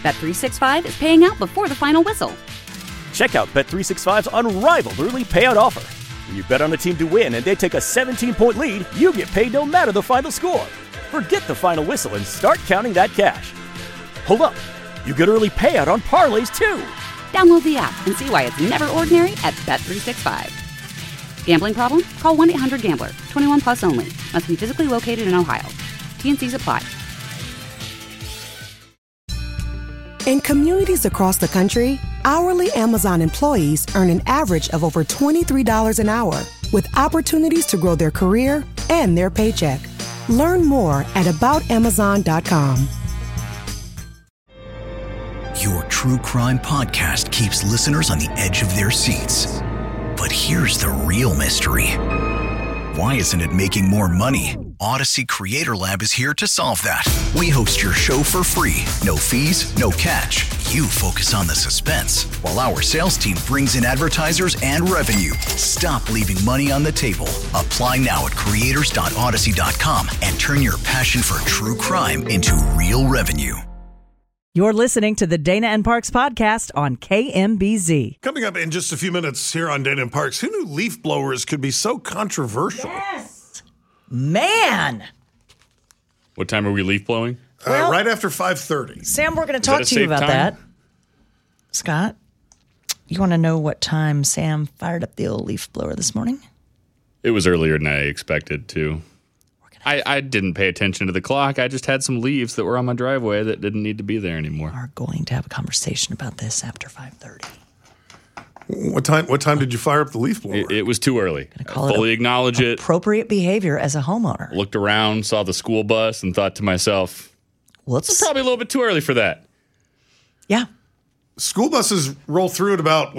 Bet365 is paying out before the final whistle. Check out Bet365's unrivaled early payout offer. When you bet on a team to win and they take a 17-point lead, you get paid no matter the final score. Forget the final whistle and start counting that cash. Hold up. You get early payout on parlays, too. Download the app and see why it's never ordinary at Bet365. Gambling problem? Call 1-800-GAMBLER. 21 plus only. Must be physically located in Ohio. T&Cs apply. In communities across the country, hourly Amazon employees earn an average of over $23 an hour, with opportunities to grow their career and their paycheck. Learn more at aboutamazon.com. Your true crime podcast keeps listeners on the edge of their seats. But here's the real mystery. Why isn't it making more money? Odyssey Creator Lab is here to solve that. We host your show for free. No fees, no catch. You focus on the suspense, while our sales team brings in advertisers and revenue. Stop leaving money on the table. Apply now at creators.odyssey.com and turn your passion for true crime into real revenue. You're listening to the Dana and Parks podcast on KMBZ. Coming up in just a few minutes here on Dana and Parks, who knew leaf blowers could be so controversial? Yes! Man! What time are we leaf blowing? Right after 5:30. Sam, we're going to talk to you about that. Scott, you want to know what time Sam fired up the old leaf blower this morning? It was earlier than I expected to. I didn't pay attention to the clock. I just had some leaves that were on my driveway that didn't need to be there anymore. We are going to have a conversation about this after 5:30. What time did you fire up the leaf blower? It was too early. I fully acknowledge it. Appropriate behavior as a homeowner. Looked around, saw the school bus, and thought to myself, whoops. It's probably a little bit too early for that. Yeah. School buses roll through at about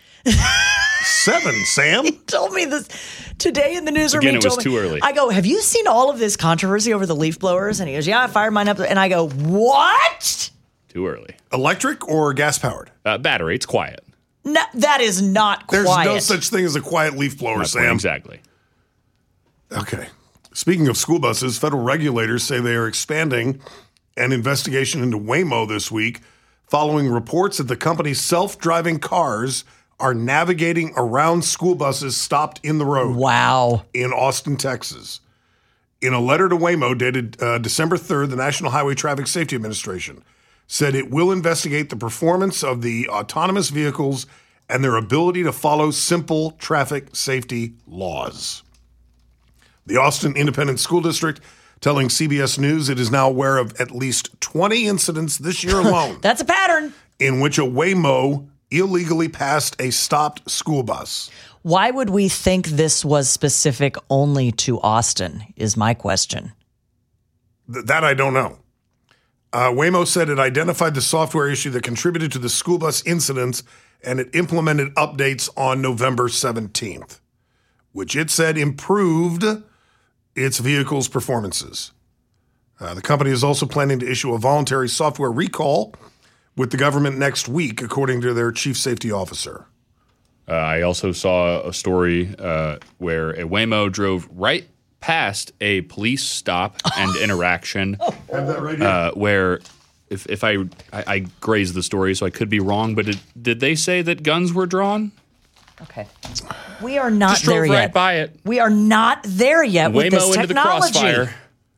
7, Sam. He told me this today in the newsroom. Again, it was too early. I go, have you seen all of this controversy over the leaf blowers? And he goes, yeah, I fired mine up. And I go, what? Too early. Electric or gas-powered? Battery. It's quiet. No, that is not quiet. There's no such thing as a quiet leaf blower, Sam. Exactly. Okay. Speaking of school buses, federal regulators say they are expanding an investigation into Waymo this week following reports that the company's self-driving cars are navigating around school buses stopped in the road. Wow. In Austin, Texas. In a letter to Waymo dated December 3rd, the National Highway Traffic Safety Administration said it will investigate the performance of the autonomous vehicles and their ability to follow simple traffic safety laws. The Austin Independent School District telling CBS News it is now aware of at least 20 incidents this year alone. That's a pattern. In which a Waymo illegally passed a stopped school bus. Why would we think this was specific only to Austin is my question. That I don't know. Waymo said it identified the software issue that contributed to the school bus incidents, and it implemented updates on November 17th, which it said improved its vehicle's performances. The company is also planning to issue a voluntary software recall with the government next week, according to their chief safety officer. I also saw a story where a Waymo drove right past a police stop and interaction. Have that right here. Where, if I grazed the story, so I could be wrong, but did they say that guns were drawn? Okay. We are not Just there drove yet. right by it. We are not there yet Waymo with this into the technology. crossfire.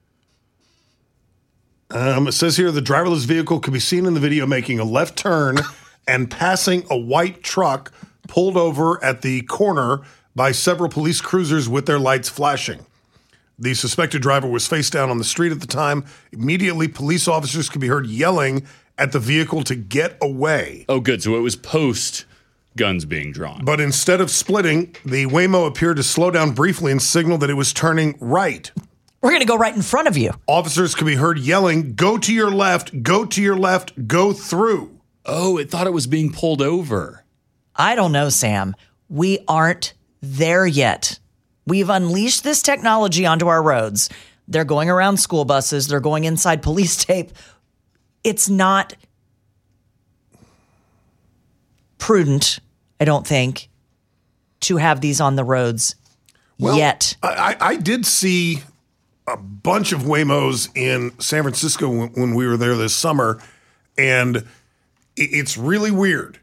It says here the driverless vehicle could be seen in the video making a left turn and passing a white truck pulled over at the corner by several police cruisers with their lights flashing. The suspected driver was face down on the street at the time. Immediately, police officers could be heard yelling at the vehicle to get away. Oh, good. So it was post guns being drawn. But instead of splitting, the Waymo appeared to slow down briefly and signal that it was turning right. We're going to go right in front of you. Officers could be heard yelling, go to your left, go to your left, go through. Oh, it thought it was being pulled over. I don't know, Sam. We aren't there yet. We've unleashed this technology onto our roads. They're going around school buses. They're going inside police tape. It's not prudent, I don't think, to have these on the roads yet. I did see a bunch of Waymos in San Francisco when we were there this summer, And it's really weird.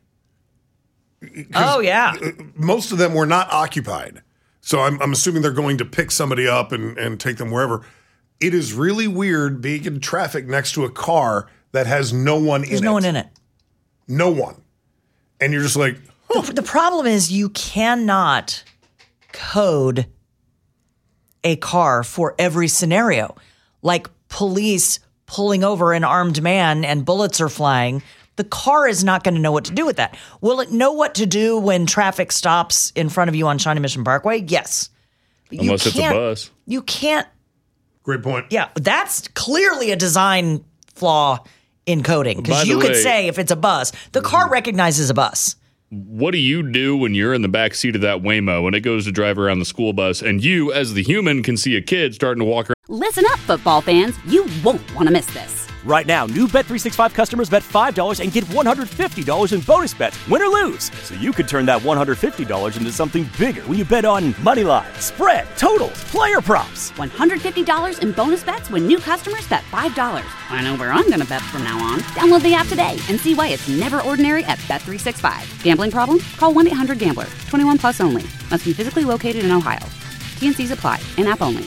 Oh, yeah. Most of them were not occupied. So I'm assuming they're going to pick somebody up and take them wherever. It is really weird being in traffic next to a car that has no one in it. There's no one in it. No one. And you're just like, The problem is you cannot code a car for every scenario. Like police pulling over an armed man and bullets are flying. The car is not going to know what to do with that. Will it know what to do when traffic stops in front of you on Shawnee Mission Parkway? Yes. Unless it's a bus. You can't. great point. Yeah, that's clearly a design flaw in coding. Because you could say if it's a bus, the car recognizes a bus. What do you do when you're in the back seat of that Waymo and it goes to drive around the school bus and you, as the human, can see a kid starting to walk around? Listen up, football fans. You won't want to miss this. Right now, new Bet365 customers bet $5 and get $150 in bonus bets, win or lose. So you could turn that $150 into something bigger when you bet on money line, spread, totals, player props. $150 in bonus bets when new customers bet $5. I know where I'm going to bet from now on. Download the app today and see why it's never ordinary at Bet365. Gambling problem? Call 1-800-GAMBLER. 21 plus only. Must be physically located in Ohio. T&Cs apply. In-app only.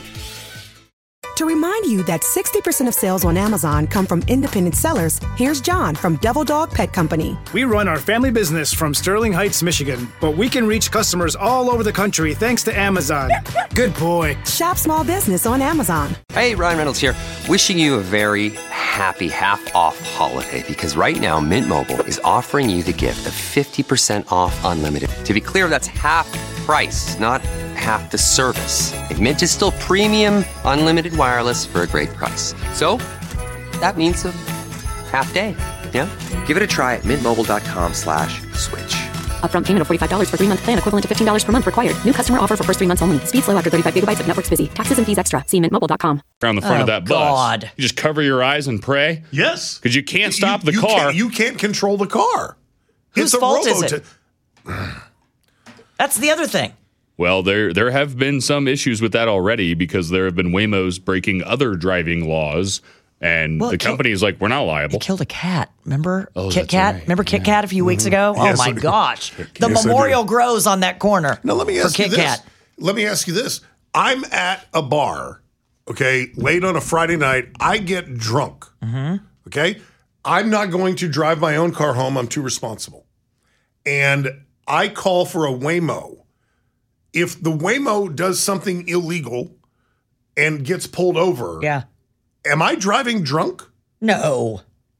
To remind you that 60% of sales on Amazon come from independent sellers, here's John from Devil Dog Pet Company. We run our family business from Sterling Heights, Michigan, but we can reach customers all over the country thanks to Amazon. Good boy. Shop small business on Amazon. Hey, Ryan Reynolds here. Wishing you a very happy half-off holiday because right now Mint Mobile is offering you the gift of 50% off unlimited. To be clear, that's half price, not half the service. And Mint is still premium unlimited wireless for a great price. So that means a half day. Yeah? Give it a try at mintmobile.com/switch. Upfront payment of $45 for 3-month plan equivalent to $15 per month required. New customer offer for first 3 months only. Speed slow after 35 gigabytes if network's busy. Taxes and fees extra. See mintmobile.com. Around the front of that God. bus. You just cover your eyes and pray? Yes. Because you can't stop the car. You can't control the car. Whose fault is it? That's the other thing. Well, there have been some issues with that already because there have been Waymos breaking other driving laws. And the company is like, we're not liable. It killed a cat. Remember Kit that's Kat? right. Remember Kit Kat a few weeks ago? Yes, oh, I my do. gosh. The Yes, I memorial do. grows on that corner Now, let me ask for you Kit this. Kat. Let me ask you this. I'm at a bar, okay, late on a Friday night. I get drunk, okay? I'm not going to drive my own car home. I'm too responsible. And I call for a Waymo. If the Waymo does something illegal and gets pulled over, Yeah. am I driving drunk? No.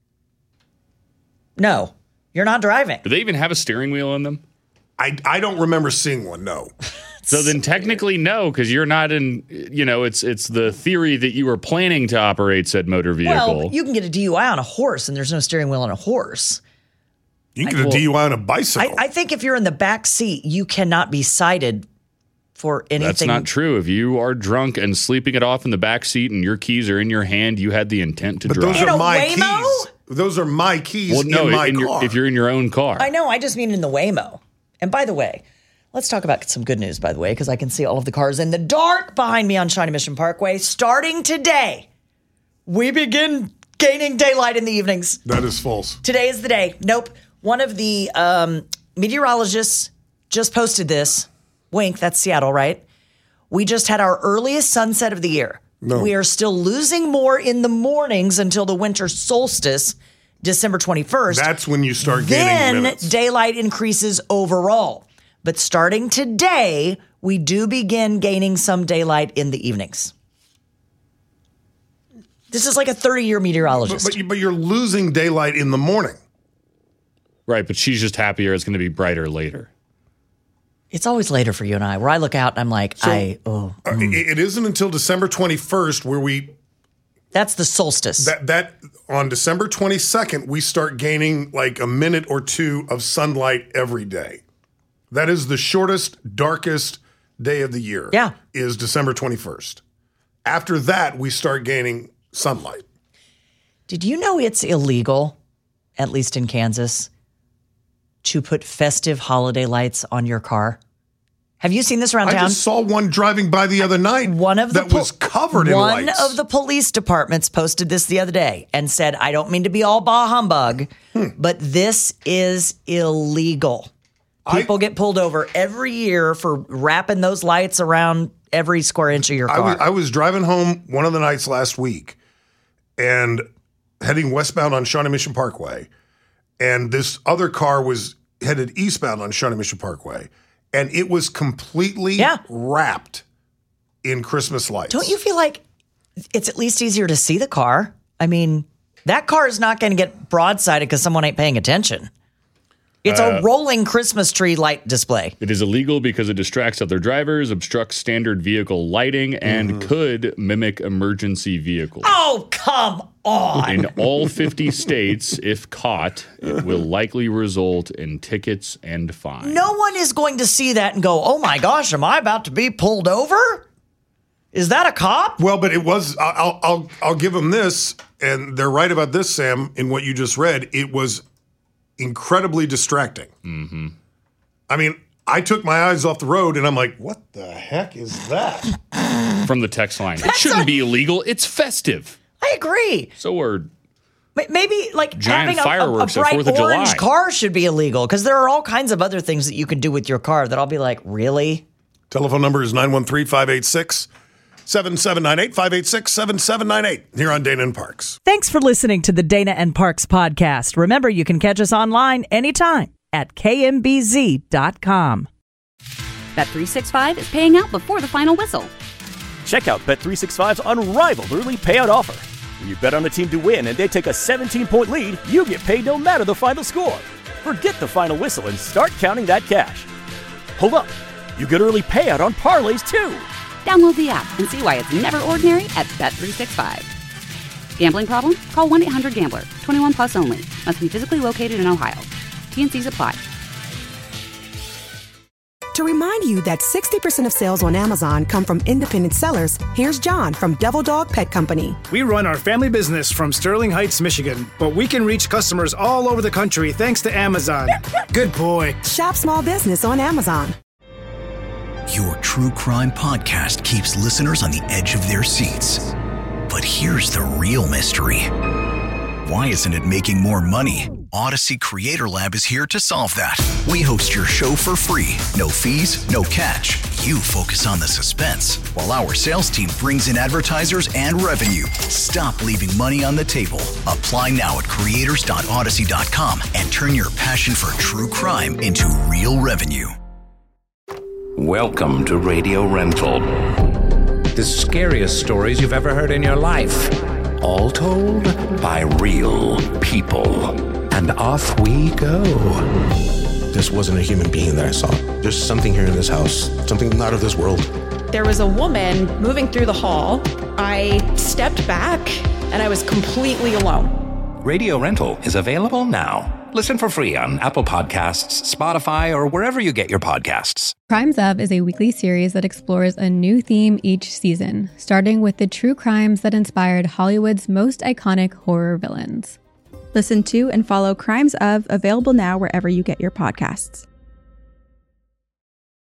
You're not driving. Do they even have a steering wheel in them? I don't remember seeing one, no. So then technically no, because you're not in, it's the theory that you were planning to operate said motor vehicle. Well, you can get a DUI on a horse, and there's no steering wheel on a horse. You can get a DUI on a bicycle. I think if you're in the back seat, you cannot be cited for anything. That's not true. If you are drunk and sleeping it off in the back seat and your keys are in your hand, you had the intent to But drive. those In are a my Waymo? keys. Those are my keys Well, no, in my car. if you're in your own car. I know. I just mean in the Waymo. And by the way, let's talk about some good news, by the way, because I can see all of the cars in the dark behind me on Shawnee Mission Parkway. Starting today, we begin gaining daylight in the evenings. That is false. Today is the day. Nope. One of the meteorologists just posted this. Wink, that's Seattle, right? We just had our earliest sunset of the year. No. We are still losing more in the mornings until the winter solstice, December 21st. That's when you start Then gaining minutes. daylight increases overall. But starting today, we do begin gaining some daylight in the evenings. This is like a 30-year meteorologist. But you're losing daylight in the morning. Right, but she's just happier it's going to be brighter later. It's always later for you and I, where I look out and I'm like, It isn't until December 21st where that's the solstice. that on December 22nd, we start gaining like a minute or two of sunlight every day. That is the shortest, darkest day of the year. Yeah. Is December 21st. After that, we start gaining sunlight. Did you know it's illegal, at least in Kansas, to put festive holiday lights on your car? Have you seen this around I town? just saw one driving by the other night was covered in lights. One of the police departments posted this the other day and said, I don't mean to be all bah humbug, but this is illegal. People get pulled over every year for wrapping those lights around every square inch of your car. I was driving home one of the nights last week and heading westbound on Shawnee Mission Parkway, and this other car was headed eastbound on Shawnee Mission Parkway. And it was completely wrapped in Christmas lights. Don't you feel like it's at least easier to see the car? I mean, that car is not going to get broadsided because someone ain't paying attention. It's a rolling Christmas tree light display. It is illegal because it distracts other drivers, obstructs standard vehicle lighting, and could mimic emergency vehicles. Oh, come on. In all 50 states, if caught, it will likely result in tickets and fines. No one is going to see that and go, oh my gosh, am I about to be pulled over? Is that a cop? Well, but it was, I'll give them this, and they're right about this, Sam, in what you just read. It was incredibly distracting. Mm-hmm. I mean, I took my eyes off the road and I'm like, what the heck is that? From the text line. It shouldn't be illegal. It's festive. I agree. So are maybe like giant having fireworks a bright at 4th of orange July. car should be illegal because there are all kinds of other things that you can do with your car that I'll be like, really? Telephone number is 913-586-7798, 586-7798, here on Dana and Parks. Thanks for listening to the Dana and Parks podcast. Remember, you can catch us online anytime at kmbz.com. Bet365 is paying out before the final whistle. Check out Bet365's unrivaled early payout offer. When you bet on a team to win and they take a 17-point lead, you get paid no matter the final score. Forget the final whistle and start counting that cash. Hold up. You get early payout on parlays, too. Download the app and see why it's never ordinary at Bet365. Gambling problem? Call 1-800-GAMBLER. 21 plus only. Must be physically located in Ohio. T&Cs apply. To remind you that 60% of sales on Amazon come from independent sellers, here's John from Devil Dog Pet Company. We run our family business from Sterling Heights, Michigan, but we can reach customers all over the country thanks to Amazon. Good boy. Shop small business on Amazon. Your true crime podcast keeps listeners on the edge of their seats. But here's the real mystery. Why isn't it making more money? Odyssey Creator Lab is here to solve that. We host your show for free. No fees, no catch. You focus on the suspense, while our sales team brings in advertisers and revenue. Stop leaving money on the table. Apply now at creators.odyssey.com and turn your passion for true crime into real revenue. Welcome to Radio Rental. The scariest stories you've ever heard in your life. All told by real people. And off we go. This wasn't a human being that I saw. There's something here in this house, something not of this world. There was a woman moving through the hall. I stepped back and I was completely alone. Radio Rental is available now. Listen for free on Apple Podcasts, Spotify, or wherever you get your podcasts. Crimes Of is a weekly series that explores a new theme each season, starting with the true crimes that inspired Hollywood's most iconic horror villains. Listen to and follow Crimes Of, available now wherever you get your podcasts.